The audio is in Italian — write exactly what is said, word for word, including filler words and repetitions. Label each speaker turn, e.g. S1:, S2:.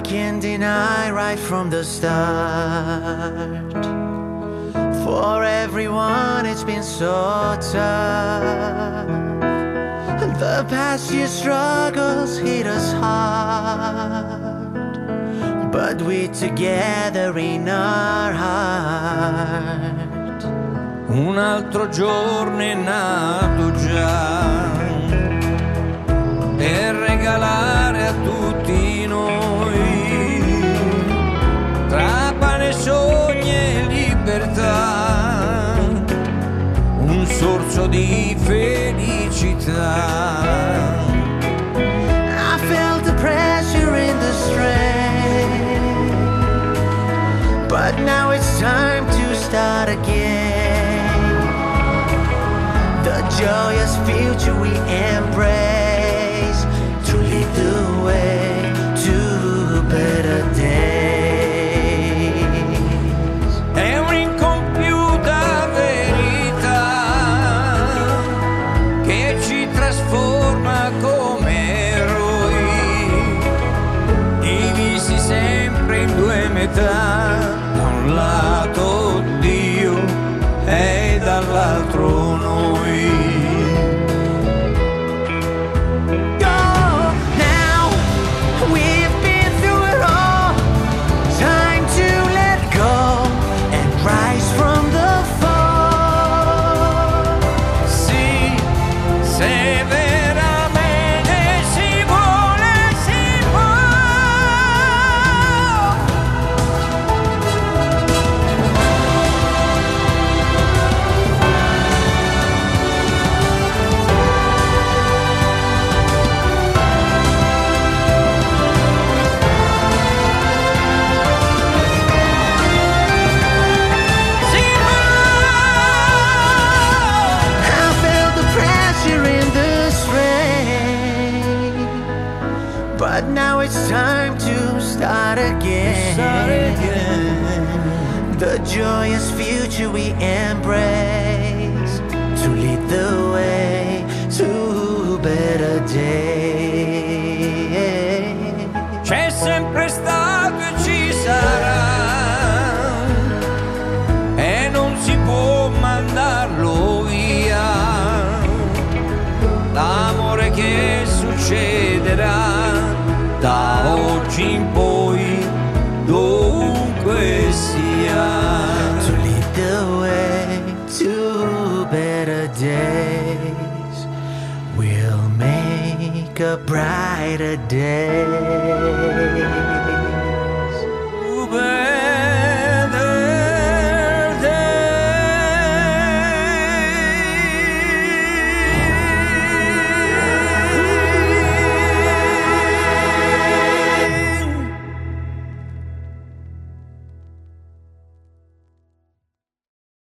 S1: can't deny right from the start. For everyone it's been so tough. The past year's struggles hit us hard, but we're together in our heart.
S2: Un altro giorno è nato già per regalare a tutti noi, tra pane, sogni e libertà, un sorso di felicità.
S1: I felt the pressure in the strain, but now it's time to start again. The joyous future we embrace, to lead the way to better days.
S2: È un'incompiuta verità che ci trasforma come eroi, divisi sempre in due metà, da un lato Dio e dall'altro noi.
S1: But now it's time to start again.
S2: Start again.
S1: The joyous future we embrace, to lead the way to better days.
S2: C'è sempre stato e ci sarà, e non si può mandarlo via, l'amore che succederà da oggi in poi, dovunque sia.
S1: To lead the way to better days, we'll make a brighter day.